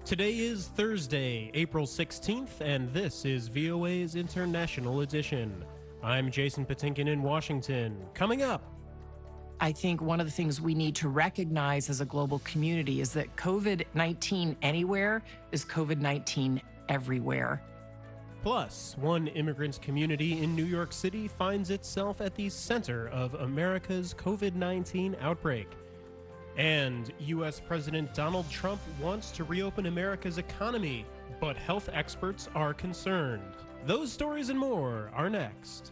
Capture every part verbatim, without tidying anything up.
Today is Thursday, April sixteenth, and this is V O A's International Edition. I'm Jason Patinkin in Washington. Coming up, I think one of the things we need to recognize as a global community is that COVID nineteen anywhere is COVID nineteen everywhere. Plus, one immigrant community in New York City finds itself at the center of America's COVID nineteen outbreak. And U S President Donald Trump wants to reopen America's economy, but health experts are concerned. Those stories and more are next.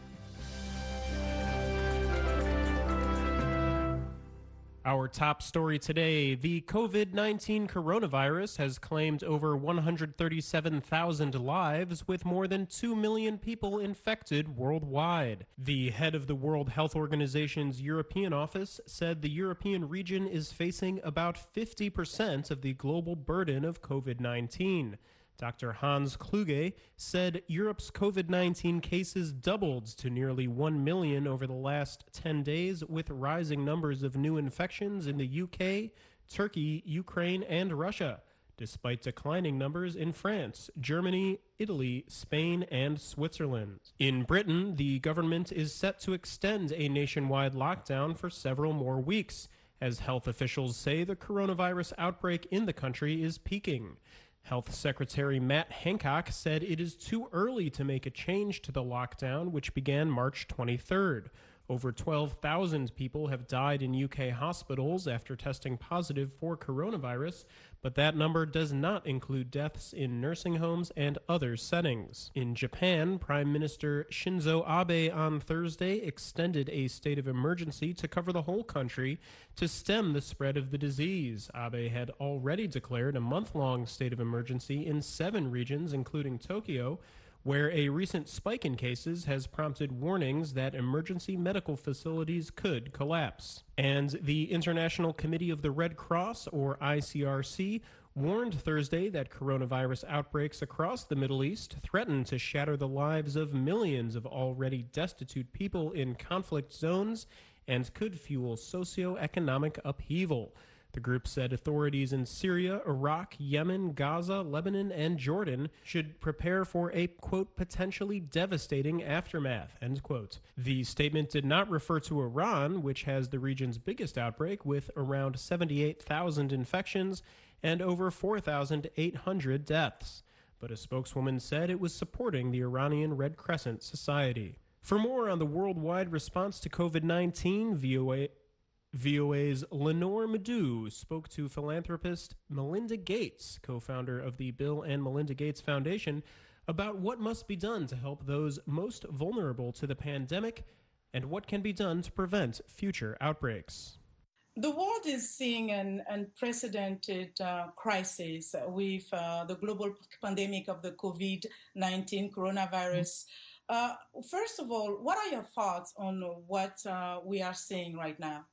Our top story today, the COVID nineteen coronavirus has claimed over one hundred thirty-seven thousand lives, with more than two million people infected worldwide. The head of the World Health Organization's European office said the European region is facing about fifty percent of the global burden of COVID nineteen. Doctor Hans Kluge said Europe's COVID nineteen cases doubled to nearly one million over the last ten days, with rising numbers of new infections in the U K, Turkey, Ukraine, and Russia, despite declining numbers in France, Germany, Italy, Spain, and Switzerland. In Britain, the government is set to extend a nationwide lockdown for several more weeks, as health officials say the coronavirus outbreak in the country is peaking. Health Secretary Matt Hancock said it is too early to make a change to the lockdown, which began March twenty-third. Over twelve thousand people have died in U K hospitals after testing positive for coronavirus, but that number does not include deaths in nursing homes and other settings. In Japan, Prime Minister Shinzo Abe on Thursday extended a state of emergency to cover the whole country to stem the spread of the disease. Abe had already declared a month-long state of emergency in seven regions, including Tokyo, where a recent spike in cases has prompted warnings that emergency medical facilities could collapse. And the International Committee of the Red Cross, or I C R C, warned Thursday that coronavirus outbreaks across the Middle East threaten to shatter the lives of millions of already destitute people in conflict zones and could fuel socioeconomic upheaval. The group said authorities in Syria, Iraq, Yemen, Gaza, Lebanon, and Jordan should prepare for a, quote, potentially devastating aftermath, end quote. The statement did not refer to Iran, which has the region's biggest outbreak with around seventy-eight thousand infections and over four thousand eight hundred deaths. But a spokeswoman said it was supporting the Iranian Red Crescent Society. For more on the worldwide response to COVID nineteen, V O A V O A's Lenore Madu spoke to philanthropist Melinda Gates, co-founder of the Bill and Melinda Gates Foundation, about what must be done to help those most vulnerable to the pandemic and what can be done to prevent future outbreaks. The world is seeing an unprecedented uh, crisis with uh, the global pandemic of the COVID nineteen coronavirus. Uh, first of all, what are your thoughts on what uh, we are seeing right now?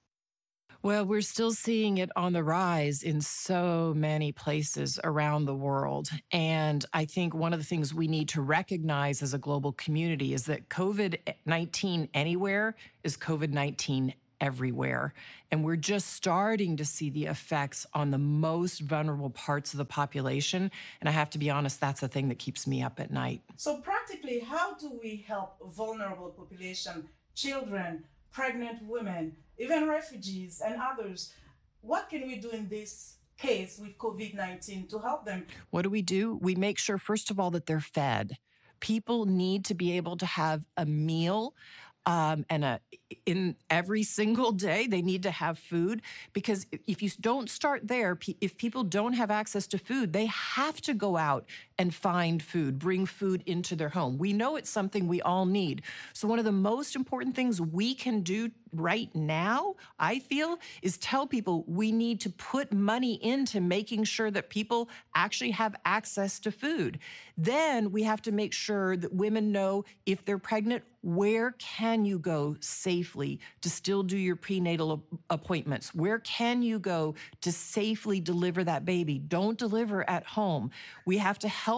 Well, we're still seeing it on the rise in so many places around the world. And I think one of the things we need to recognize as a global community is that COVID nineteen anywhere is COVID nineteen everywhere. And we're just starting to see the effects on the most vulnerable parts of the population. And I have to be honest, that's the thing that keeps me up at night. So practically, how do we help vulnerable population, children, pregnant women, even refugees and others? What can we do in this case with COVID nineteen to help them? What do we do? We make sure, first of all, that they're fed. People need to be able to have a meal. Um, and a, in every single day, they need to have food, because if you don't start there, if people don't have access to food, they have to go out and find food, bring food into their home. We know it's something we all need. So one of the most important things we can do right now, I feel, is tell people we need to put money into making sure that people actually have access to food. Then we have to make sure that women know if they're pregnant, where can you go safely to still do your prenatal appointments? Where can you go to safely deliver that baby? Don't deliver at home. We have to help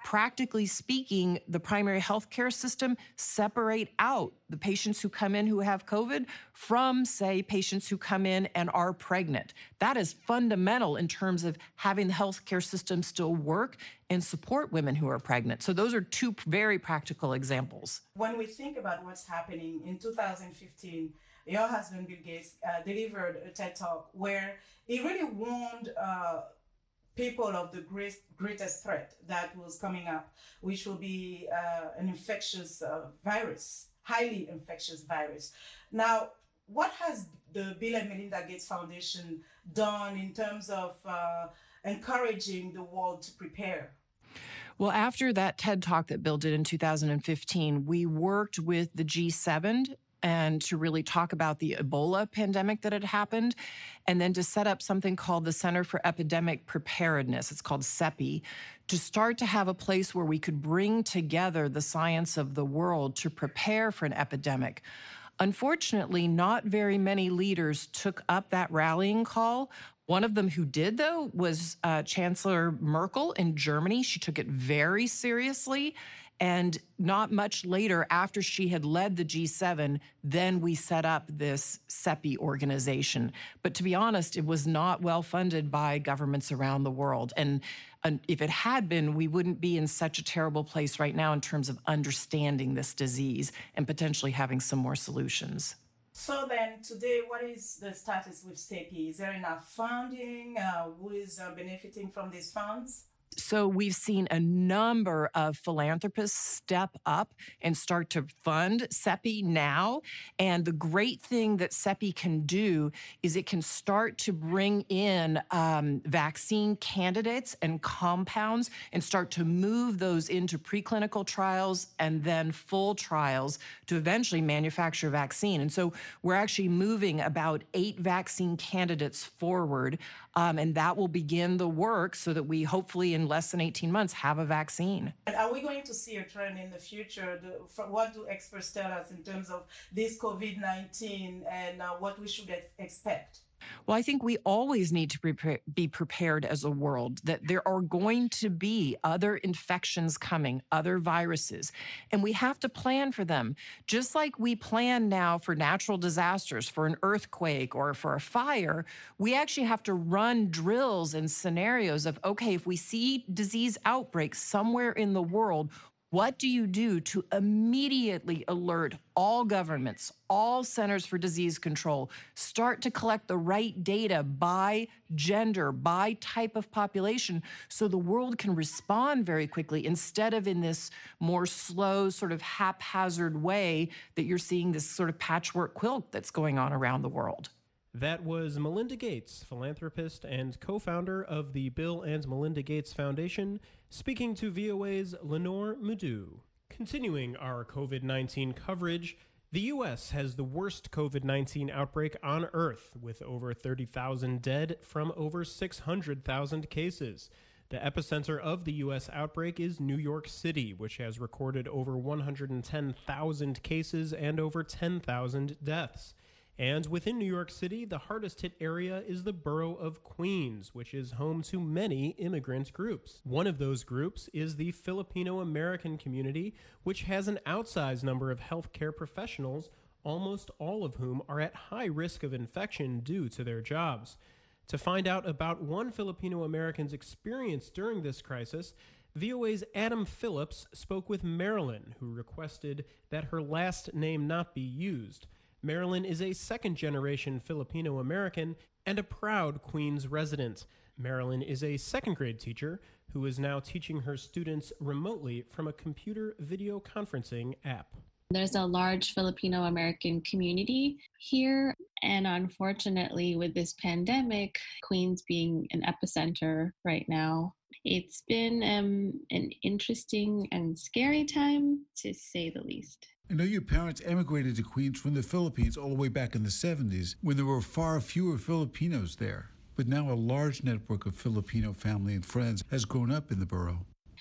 practically speaking, the primary healthcare system separate out the patients who come in who have COVID from, say, patients who come in and are pregnant. That is fundamental in terms of having the healthcare system still work and support women who are pregnant. So those are two very practical examples. When we think about what's happening in two thousand fifteen, your husband, Bill Gates, uh, delivered a TED Talk where he really warned uh, people of the great, greatest threat that was coming up, which will be uh, an infectious uh, virus, highly infectious virus. Now, what has the Bill and Melinda Gates Foundation done in terms of uh, encouraging the world to prepare? Well, after that TED Talk that Bill did in two thousand fifteen, we worked with the G seven and to really talk about the Ebola pandemic that had happened, and then to set up something called the Center for Epidemic Preparedness. It's called CEPI, to start to have a place where we could bring together the science of the world to prepare for an epidemic. Unfortunately, not very many leaders took up that rallying call. One of them who did, though, was uh, Chancellor Merkel in Germany. She took it very seriously. And not much later, after she had led the G seven, then we set up this CEPI organization. But to be honest, it was not well funded by governments around the world. And, and if it had been, we wouldn't be in such a terrible place right now in terms of understanding this disease and potentially having some more solutions. So then today, what is the status with CEPI? Is there enough funding? Uh, who is uh, benefiting from these funds? So we've seen a number of philanthropists step up and start to fund CEPI now. And the great thing that CEPI can do is it can start to bring in um, vaccine candidates and compounds and start to move those into preclinical trials and then full trials to eventually manufacture vaccine. And so we're actually moving about eight vaccine candidates forward. Um, and that will begin the work so that we hopefully in less than eighteen months have a vaccine. And are we going to see a trend in the future? The, what do experts tell us in terms of this COVID nineteen and uh, what we should ex- expect? Well, I think we always need to prepare, be prepared as a world that there are going to be other infections coming, other viruses, and we have to plan for them. Just like we plan now for natural disasters, for an earthquake or for a fire, we actually have to run drills and scenarios of, okay, if we see disease outbreaks somewhere in the world, what do you do to immediately alert all governments, all centers for disease control, start to collect the right data by gender, by type of population, so the world can respond very quickly instead of in this more slow, sort of haphazard way that you're seeing this sort of patchwork quilt that's going on around the world. That was Melinda Gates, philanthropist and co-founder of the Bill and Melinda Gates Foundation, speaking to V O A's Lenore Mudu. Continuing our COVID nineteen coverage, the U S has the worst COVID nineteen outbreak on Earth, with over thirty thousand dead from over six hundred thousand cases. The epicenter of the U S outbreak is New York City, which has recorded over one hundred ten thousand cases and over ten thousand deaths. And within New York City, the hardest hit area is the borough of Queens, which is home to many immigrant groups. One of those groups is the Filipino American community, which has an outsized number of healthcare professionals, almost all of whom are at high risk of infection due to their jobs. To find out about one Filipino American's experience during this crisis, V O A's Adam Phillips spoke with Marilyn, who requested that her last name not be used. Marilyn is a second-generation Filipino American and a proud Queens resident. Marilyn is a second-grade teacher who is now teaching her students remotely from a computer video conferencing app. There's a large Filipino American community here, and unfortunately with this pandemic, Queens being an epicenter right now, it's been um, an interesting and scary time, to say the least. I know your parents emigrated to Queens from the Philippines all the way back in the seventies, when there were far fewer Filipinos there. But now a large network of Filipino family and friends has grown up in the borough.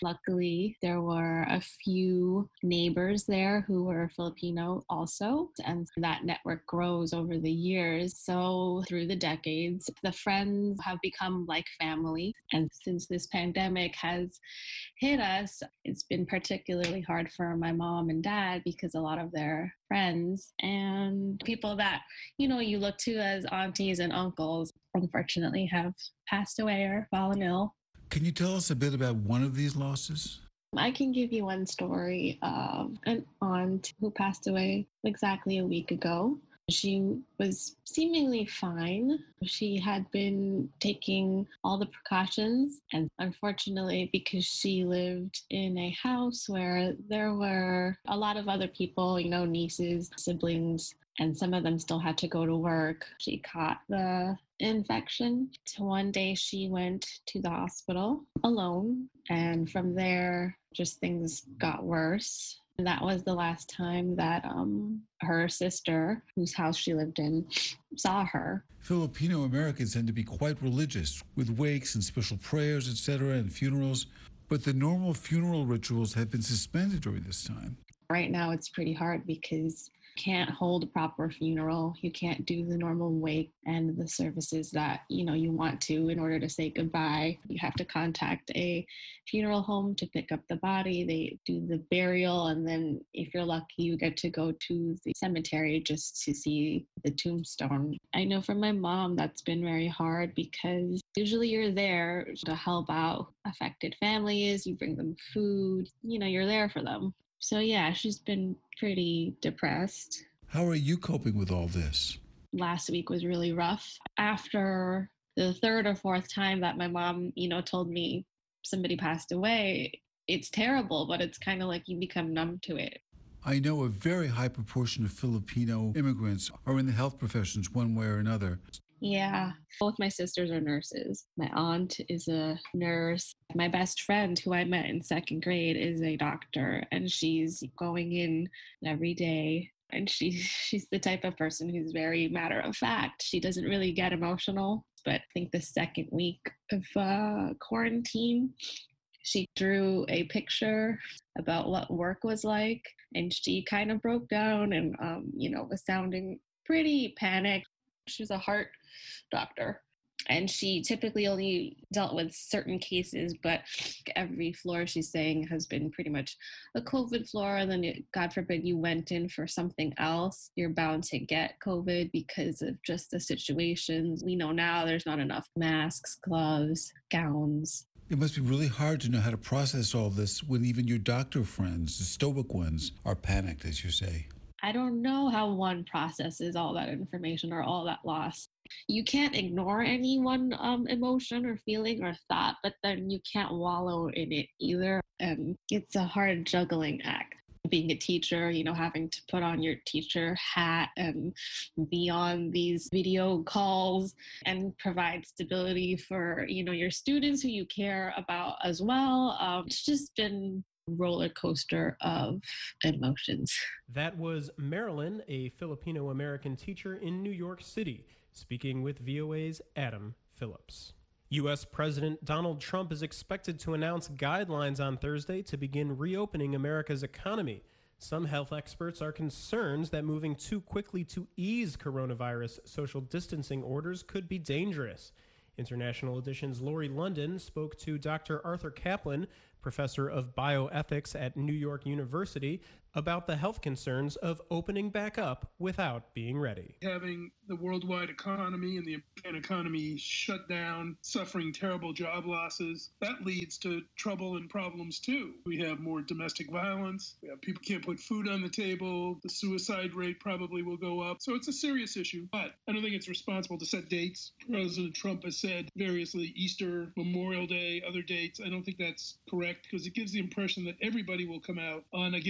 Luckily, there were a few neighbors there who were Filipino also, and that network grows over the years. So through the decades, the friends have become like family. And since this pandemic has hit us, it's been particularly hard for my mom and dad because a lot of their friends and people that, you know, you look to as aunties and uncles, unfortunately have passed away or fallen ill. Can you tell us a bit about one of these losses? I can give you one story of an aunt who passed away exactly a week ago. She was seemingly fine. She had been taking all the precautions, and unfortunately, because she lived in a house where there were a lot of other people, you know, nieces, siblings, and some of them still had to go to work, she caught the infection. So one day she went to the hospital alone, and from there, just things got worse. And that was the last time that um, her sister, whose house she lived in, saw her. Filipino Americans tend to be quite religious, with wakes and special prayers, et cetera, and funerals. But the normal funeral rituals have been suspended during this time. Right now, it's pretty hard because you can't hold a proper funeral. You can't do the normal wake and the services that, you know, you want to in order to say goodbye. You have to contact a funeral home to pick up the body. They do the burial, and then if you're lucky, you get to go to the cemetery just to see the tombstone. I know for my mom, that's been very hard because usually you're there to help out affected families. You bring them food, you know, you're there for them. So yeah, she's been pretty depressed. How are you coping with all this? Last week was really rough. After the third or fourth time that my mom, you know, told me somebody passed away, it's terrible, but it's kind of like you become numb to it. I know a very high proportion of Filipino immigrants are in the health professions one way or another. Yeah, both my sisters are nurses. My aunt is a nurse. My best friend, who I met in second grade, is a doctor, and she's going in every day. And she, she's the type of person who's very matter of fact. She doesn't really get emotional. But I think the second week of uh, quarantine, she drew a picture about what work was like, and she kind of broke down and, um, you know, was sounding pretty panicked. She was a heart doctor, and she typically only dealt with certain cases, but every floor, she's saying, has been pretty much a COVID floor. And then, it, God forbid, you went in for something else, you're bound to get COVID because of just the situations. We know now there's not enough masks, gloves, gowns. It must be really hard to know how to process all this when even your doctor friends, the stoic ones, are panicked, as you say. I don't know how one processes all that information or all that loss. You can't ignore any one um, emotion or feeling or thought, but then you can't wallow in it either. And it's a hard juggling act. Being a teacher, you know, having to put on your teacher hat and be on these video calls and provide stability for, you know, your students who you care about as well. Um, it's just been roller coaster of emotions. That was Marilyn, a Filipino American teacher in New York City, speaking with V O A's Adam Phillips. U S President Donald Trump is expected to announce guidelines on Thursday to begin reopening America's economy. Some health experts are concerned that moving too quickly to ease coronavirus social distancing orders could be dangerous. International Edition's Lori London spoke to Doctor Arthur Kaplan, professor of bioethics at New York University, about the health concerns of opening back up without being ready. Having the worldwide economy and the American economy shut down, suffering terrible job losses, that leads to trouble and problems too. We have more domestic violence. We have people can't put food on the table. The suicide rate probably will go up. So it's a serious issue, but I don't think it's responsible to set dates. President Trump has said variously Easter, Memorial Day, other dates. I don't think that's correct because it gives the impression that everybody will come out on a given date.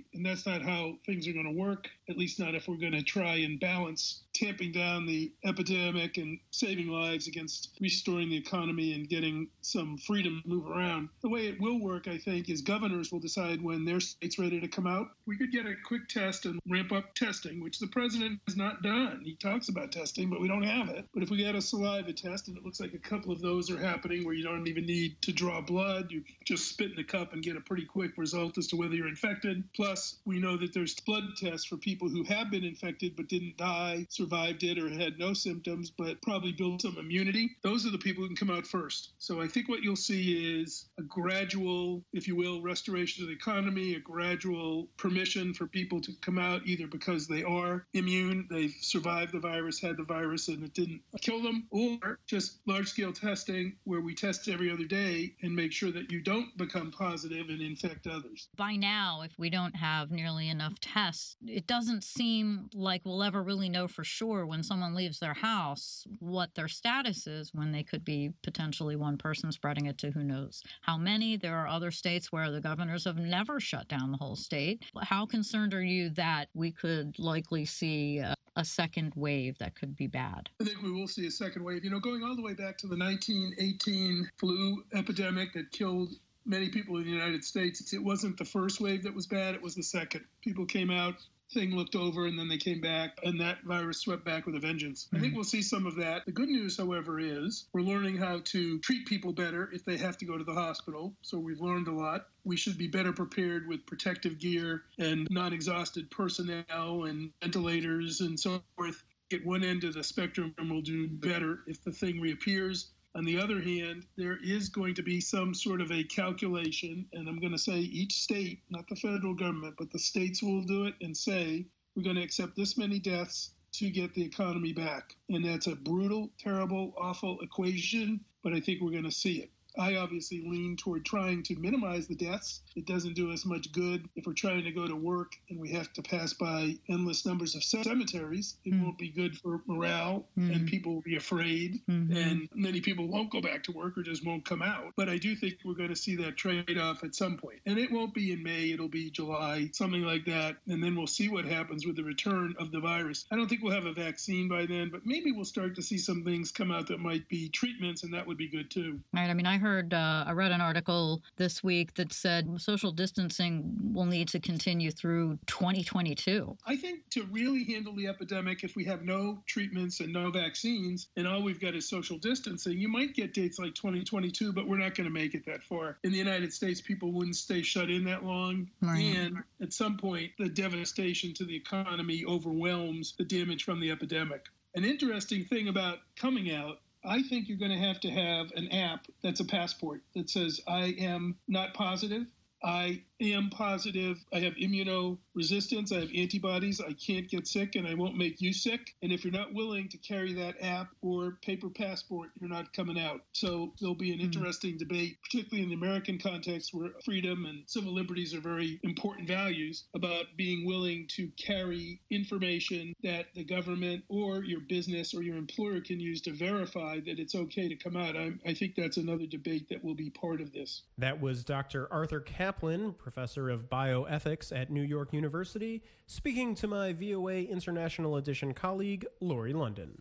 And that's not how things are going to work, at least not if we're going to try and balance tamping down the epidemic and saving lives against restoring the economy and getting some freedom to move around. The way it will work, I think, is governors will decide when their state's ready to come out. We could get a quick test and ramp up testing, which the president has not done. He talks about testing, but we don't have it. But if we get a saliva test, and it looks like a couple of those are happening where you don't even need to draw blood, you just spit in the cup and get a pretty quick result as to whether you're infected. Plus, we know that there's blood tests for people who have been infected but didn't die, survived it, or had no symptoms, but probably built some immunity. Those are the people who can come out first. So I think what you'll see is a gradual, if you will, restoration of the economy, a gradual permission for people to come out either because they are immune, they've survived the virus, had the virus, and it didn't kill them, or just large-scale testing where we test every other day and make sure that you don't become positive and infect others. By now, if we don't have nearly enough tests, it doesn't seem like we'll ever really know for sure when someone leaves their house what their status is, when they could be potentially one person spreading it to who knows how many. There are other states where the governors have never shut down the whole state. How concerned are you that we could likely see a, a second wave that could be bad? I think we will see a second wave. You know, going all the way back to the nineteen eighteen flu epidemic that killed many people in the United States, it wasn't the first wave that was bad, it was the second. People came out, thing looked over, and then they came back, and that virus swept back with a vengeance. Mm-hmm. I think we'll see some of that. The good news, however, is we're learning how to treat people better if they have to go to the hospital. So we've learned a lot. We should be better prepared with protective gear and non-exhausted personnel and ventilators and so forth. At one end of the spectrum, we'll do better if the thing reappears. On the other hand, there is going to be some sort of a calculation, and I'm going to say each state, not the federal government, but the states will do it and say, we're going to accept this many deaths to get the economy back. And that's a brutal, terrible, awful equation, but I think we're going to see it. I obviously lean toward trying to minimize the deaths. It doesn't do us much good if we're trying to go to work and we have to pass by endless numbers of cemeteries. It mm. won't be good for morale, mm. and people will be afraid, mm-hmm. and many people won't go back to work or just won't come out. But I do think we're going to see that trade-off at some point. And it won't be in May, it'll be July, something like that. And then we'll see what happens with the return of the virus. I don't think we'll have a vaccine by then, but maybe we'll start to see some things come out that might be treatments, and that would be good too. Right. I mean, I heard Heard, uh, I read an article this week that said social distancing will need to continue through twenty twenty-two. I think to really handle the epidemic, if we have no treatments and no vaccines, and all we've got is social distancing, you might get dates like twenty twenty-two, but we're not going to make it that far. In the United States, people wouldn't stay shut in that long. Right. And at some point, the devastation to the economy overwhelms the damage from the epidemic. An interesting thing about coming out, I think you're going to have to have an app that's a passport that says, I am not positive, I am positive, I have immunoresistance, I have antibodies, I can't get sick, and I won't make you sick. And if you're not willing to carry that app or paper passport, you're not coming out. So there'll be an interesting mm-hmm. debate, particularly in the American context where freedom and civil liberties are very important values, about being willing to carry information that the government or your business or your employer can use to verify that it's okay to come out. I, I think that's another debate that will be part of this. That was Doctor Arthur Kaplan, professor of bioethics at New York University, speaking to my V O A International Edition colleague, Lori London.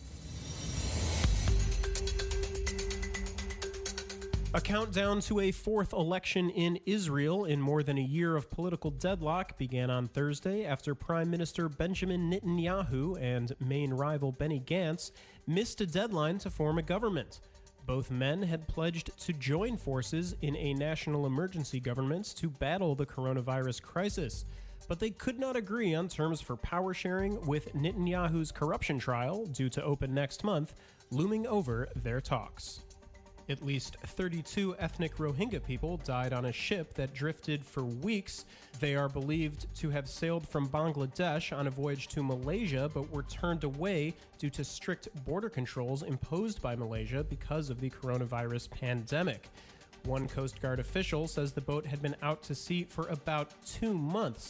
A countdown to a fourth election in Israel in more than a year of political deadlock began on Thursday after Prime Minister Benjamin Netanyahu and main rival Benny Gantz missed a deadline to form a government. Both men had pledged to join forces in a national emergency government to battle the coronavirus crisis, but they could not agree on terms for power sharing, with Netanyahu's corruption trial, due to open next month, looming over their talks. At least thirty-two ethnic Rohingya people died on a ship that drifted for weeks. They are believed to have sailed from Bangladesh on a voyage to Malaysia, but were turned away due to strict border controls imposed by Malaysia because of the coronavirus pandemic. One Coast Guard official says the boat had been out to sea for about two months.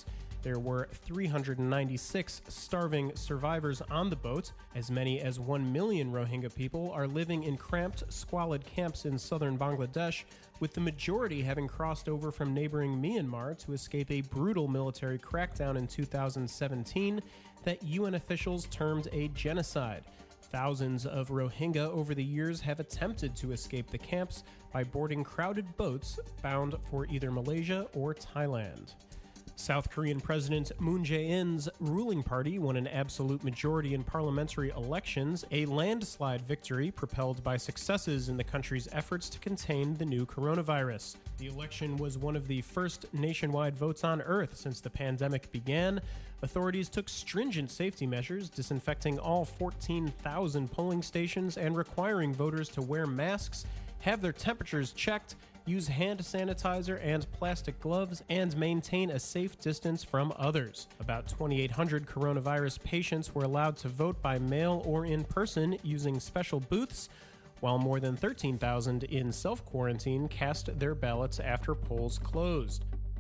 There were three hundred ninety-six starving survivors on the boat. As many as one million Rohingya people are living in cramped, squalid camps in southern Bangladesh, with the majority having crossed over from neighboring Myanmar to escape a brutal military crackdown in two thousand seventeen that U N officials termed a genocide. Thousands of Rohingya over the years have attempted to escape the camps by boarding crowded boats bound for either Malaysia or Thailand. South Korean President Moon Jae-in's ruling party won an absolute majority in parliamentary elections, a landslide victory propelled by successes in the country's efforts to contain the new coronavirus. The election was one of the first nationwide votes on Earth since the pandemic began. Authorities took stringent safety measures, disinfecting all fourteen thousand polling stations and requiring voters to wear masks, have their temperatures checked, use hand sanitizer and plastic gloves, and maintain a safe distance from others. About twenty-eight hundred coronavirus patients were allowed to vote by mail or in person using special booths, while more than thirteen thousand in self-quarantine cast their ballots after polls closed.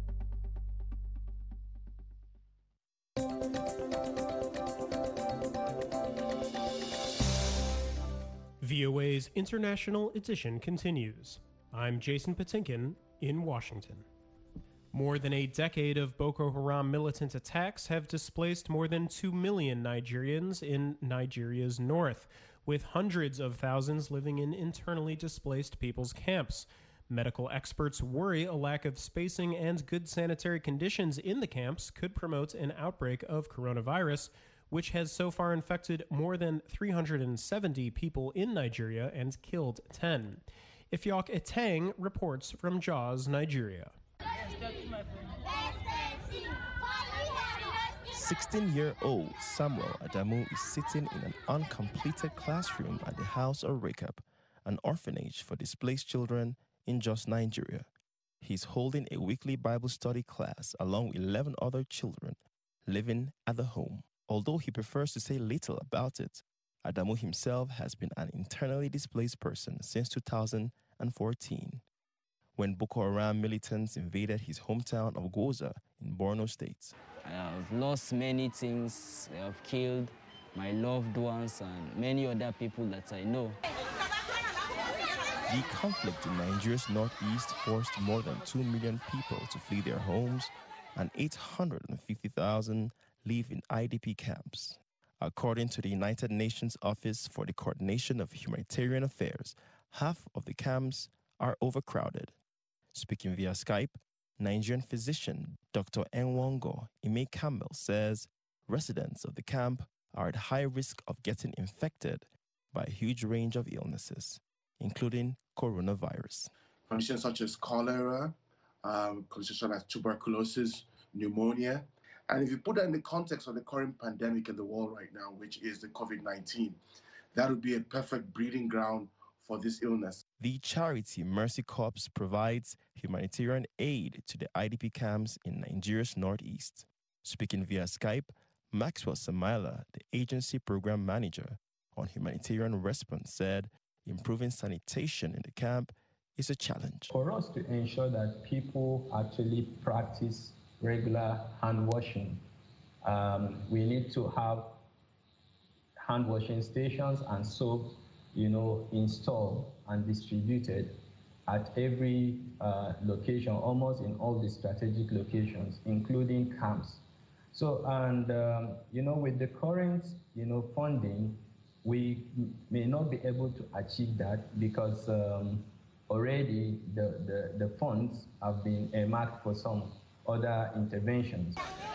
V O A's International Edition continues. I'm Jason Patinkin in Washington. More than a decade of Boko Haram militant attacks have displaced more than two million Nigerians in Nigeria's north, with hundreds of thousands living in internally displaced people's camps. Medical experts worry a lack of spacing and good sanitary conditions in the camps could promote an outbreak of coronavirus, which has so far infected more than three hundred seventy people in Nigeria and killed ten. Ifyok Etang reports from Jos, Nigeria. sixteen-year-old Samuel Adamu is sitting in an uncompleted classroom at the House of Rekab, an orphanage for displaced children in Jos, Nigeria. He's holding a weekly Bible study class along with eleven other children living at the home. Although he prefers to say little about it, Adamu himself has been an internally displaced person since two thousand fourteen, when Boko Haram militants invaded his hometown of Goza in Borno State. I have lost many things. I have killed my loved ones and many other people that I know. The conflict in Nigeria's northeast forced more than two million people to flee their homes, and eight hundred fifty thousand live in I D P camps. According to the United Nations Office for the Coordination of Humanitarian Affairs, half of the camps are overcrowded. Speaking via Skype, Nigerian physician Doctor Enwongo Ime Campbell says residents of the camp are at high risk of getting infected by a huge range of illnesses, including coronavirus. Conditions such as cholera, um, conditions such as tuberculosis, pneumonia. And if you put that in the context of the current pandemic in the world right now, which is the COVID nineteen, that would be a perfect breeding ground for this illness. The charity Mercy Corps provides humanitarian aid to the I D P camps in Nigeria's northeast. Speaking via Skype, Maxwell Samaila, the agency program manager on humanitarian response, said improving sanitation in the camp is a challenge. For us to ensure that people actually practice regular hand washing, um, we need to have hand washing stations and soap, you know, installed and distributed at every uh, location, almost in all the strategic locations, including camps. So, and um, you know, with the current, you know, funding, we may not be able to achieve that because um, already the, the, the funds have been earmarked for some other interventions.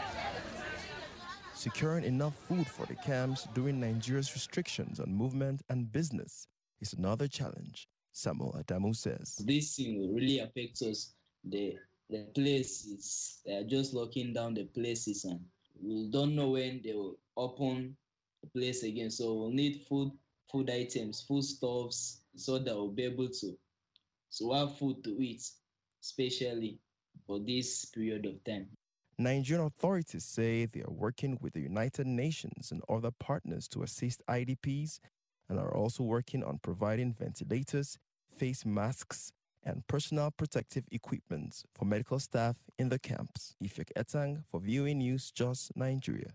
Securing enough food for the camps during Nigeria's restrictions on movement and business is another challenge, Samuel Adamu says. This thing really affects us. The, the places, they are just locking down the places and we don't know when they will open the place again. So we'll need food, food items, food stuffs, so that we'll be able to so have food to eat, especially for this period of time. Nigerian authorities say they are working with the United Nations and other partners to assist I D Ps and are also working on providing ventilators, face masks, and personal protective equipment for medical staff in the camps. Ifek Etang for V O A News, Jos, Nigeria.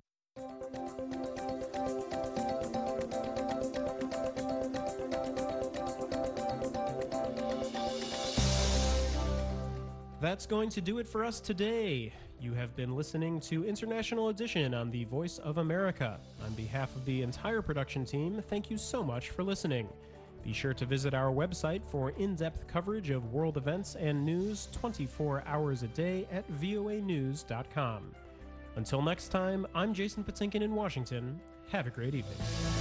That's going to do it for us today. You have been listening to International Edition on the Voice of America. On behalf of the entire production team, thank you so much for listening. Be sure to visit our website for in-depth coverage of world events and news twenty-four hours a day at voa news dot com. Until next time, I'm Jason Patinkin in Washington. Have a great evening.